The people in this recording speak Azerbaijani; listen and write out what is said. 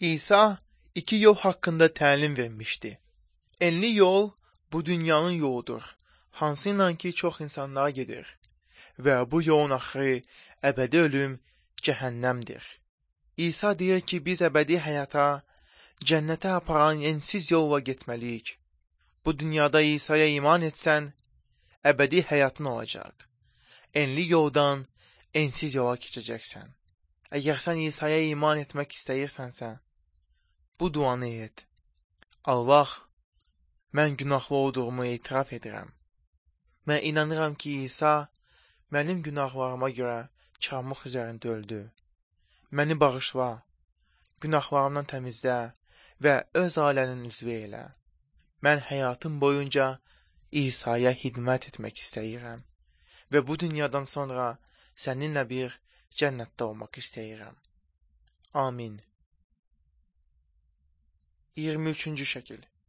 İsa iki yol haqqında təlim vermişdi. Enli yol bu dünyanın yoludur, hansı ilə ki çox insanlar gedir və bu yolun axırı əbədi ölüm, cəhənnəmdir. İsa deyir ki, biz əbədi həyata, cənnətə aparan ensiz yolla getməliyik. Bu dünyada İsa'ya iman etsən, əbədi həyatın olacaq. Enli yoldan ensiz yola keçəcəksən. Əgər sən İsa'ya iman etmək istəyirsənsə, bu duanı et. Allah, mən günahlı olduğumu etiraf edirəm. Mən inanıram ki, İsa mənim günahlarıma görə çarmıx üzərində öldü. Məni bağışla, günahlarımdan təmizlə və öz ailənin üzvü elə. Mən həyatım boyunca İsa'ya xidmət etmək istəyirəm və bu dünyadan sonra səninlə bir cənnətdə olmaq istəyirəm. Amin. 23-cü şəkil.